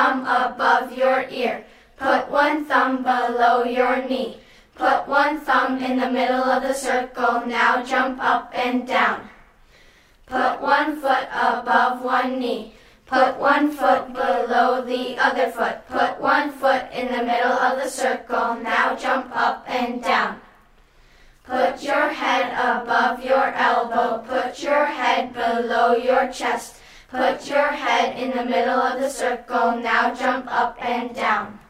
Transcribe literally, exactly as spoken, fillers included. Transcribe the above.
thumb above your ear. Put one thumb below your knee. Put one thumb in the middle of the circle. Now jump up and down. Put one foot above one knee. Put one foot below the other foot. Put one foot in the middle of the circle. Now jump up and down. Put your head above your elbow. Put your head below your chest. Put your head in the middle of the circle. Now jump up and down.